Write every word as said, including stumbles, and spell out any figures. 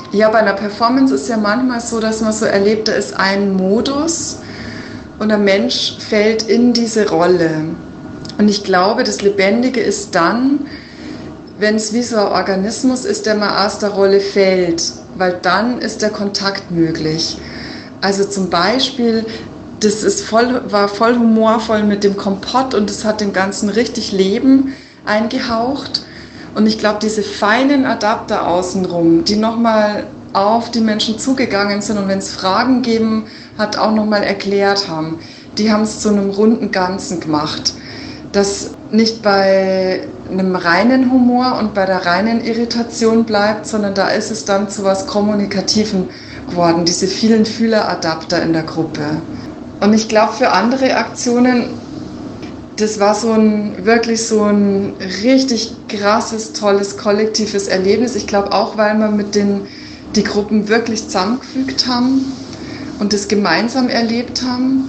Ja, bei einer Performance ist ja manchmal so, dass man so erlebt, da ist ein Modus und der Mensch fällt in diese Rolle. Und ich glaube, das Lebendige ist dann, wenn es wie so ein Organismus ist, der mal aus der Rolle fällt, weil dann ist der Kontakt möglich. Also zum Beispiel, das ist voll, war voll humorvoll mit dem Kompott und das hat dem Ganzen richtig Leben eingehaucht. Und ich glaube, diese feinen Adapter außenrum, die nochmal auf die Menschen zugegangen sind und wenn es Fragen gegeben hat, auch nochmal erklärt haben, die haben es zu einem runden Ganzen gemacht. Das nicht bei einem reinen Humor und bei der reinen Irritation bleibt, sondern da ist es dann zu was Kommunikativen geworden, diese vielen Fühleradapter in der Gruppe. Und ich glaube, für andere Aktionen, das war so ein, wirklich so ein richtig krasses, tolles, kollektives Erlebnis. Ich glaube auch, weil wir mit den, die Gruppen wirklich zusammengefügt haben und das gemeinsam erlebt haben.